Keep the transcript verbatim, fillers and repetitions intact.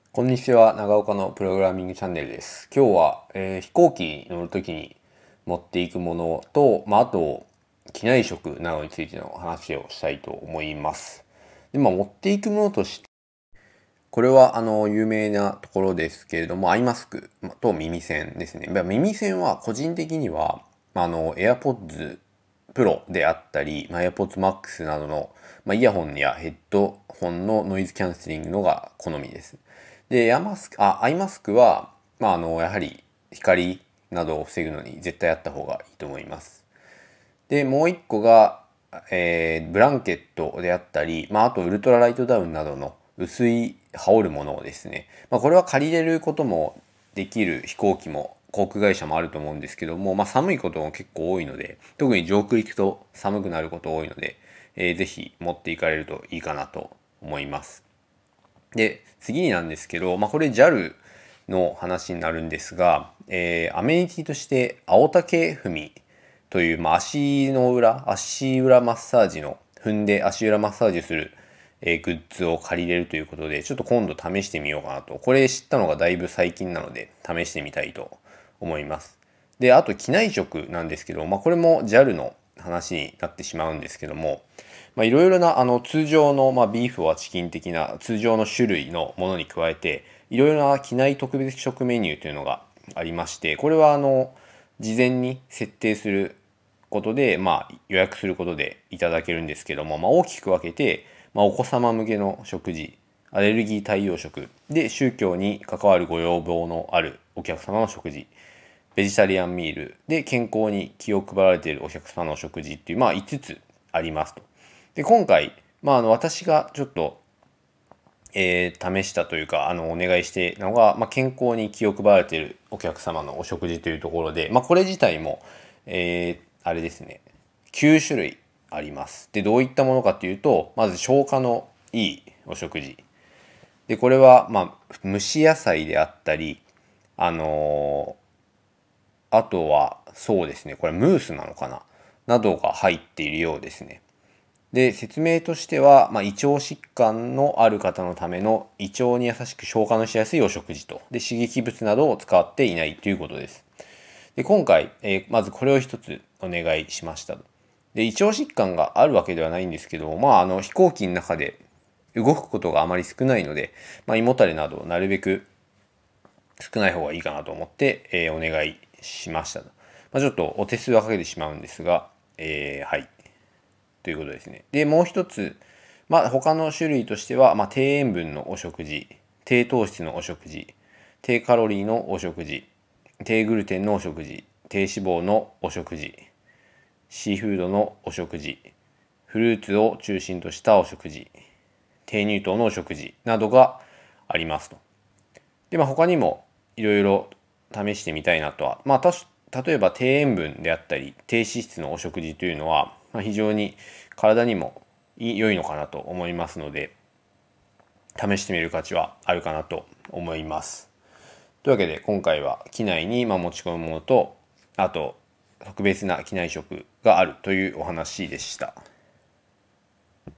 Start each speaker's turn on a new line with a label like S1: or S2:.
S1: こんにちは、長岡のプログラミングチャンネルです。今日は、えー飛行機に乗るときに持っていくものと、まあ、あと、機内食などについての話をしたいと思います。で、まあ、持っていくものとして、これはあの有名なところですけれども、アイマスクと耳栓ですね。まあ耳栓は個人的には、まああの AirPods Pro であったり、まあ、AirPods Max などの、まあ、イヤホンやヘッドホンのノイズキャンセリングのが好みです。で、エアマスク、あ、アイマスクは、まあ、あの、やはり光などを防ぐのに絶対あった方がいいと思います。で、もう一個が、えーブランケットであったり、まあ、あとウルトラライトダウンなどの薄い羽織るものをですね、まあ、これは借りれることもできる飛行機も航空会社もあると思うんですけども、まあ、寒いことも結構多いので、特に上空行くと寒くなること多いので、えーぜひ持っていかれるといいかなと思います。で、次になんですけど、まあ、これ ジャル の話になるんですが、えーアメニティとして青竹踏みという、まあ、足の裏、足裏マッサージの、踏んで足裏マッサージする、えーグッズを借りれるということで、ちょっと今度試してみようかなと。これ知ったのがだいぶ最近なので、試してみたいと思います。で、あと機内食なんですけど、まあ、これも ジャル の話になってしまうんですけども、まあ、いろいろなあの通常の、まあ、ビーフはチキン的な通常の種類のものに加えて、いろいろな機内特別食メニューというのがありまして、これはあの事前に設定することで、まあ、予約することでいただけるんですけども、まあ、大きく分けて、まあ、お子様向けの食事、アレルギー対応食で、宗教に関わるご要望のあるお客様の食事、ベジタリアンミールで健康に気を配られているお客様の食事っていう、まあ、いつつありますと。で、今回、まあ、あの私がちょっと、えー試したというか、あの、お願いしてのが、まあ、健康に気を配られているお客様のお食事というところで、まあ、これ自体も、えーあれですね、きゅう種類あります。で、どういったものかというと、まず消化のいいお食事。で、これは、まあ、蒸し野菜であったり、あのーあとは、そうですね、これムースなのかななどが入っているようですね。で、説明としては、まあ、胃腸疾患のある方のための胃腸に優しく消化のしやすいお食事と、で、刺激物などを使っていないということです。で、今回、えーまずこれを一つお願いしました。で、胃腸疾患があるわけではないんですけども、まあ、あの、飛行機の中で動くことがあまり少ないので、まあ、胃もたれなどなるべく少ない方がいいかなと思って、えーお願いしました。まあ、ちょっとお手数はかけてしまうんですが、えーはい。ということですね。で、もう一つ、まあ、他の種類としては、まあ、低塩分のお食事、低糖質のお食事、低カロリーのお食事、低グルテンのお食事、低脂肪のお食事、シーフードのお食事、フルーツを中心としたお食事、低乳糖のお食事などがありますと。で、まあ、他にもいろいろ試してみたいなとは、まあ、たし例えば低塩分であったり低脂質のお食事というのは、まあ、非常に体にも良いのかなと思いますので、試してみる価値はあるかなと思います。というわけで今回は機内にまあ持ち込むものと、あと特別な機内食があるというお話でした。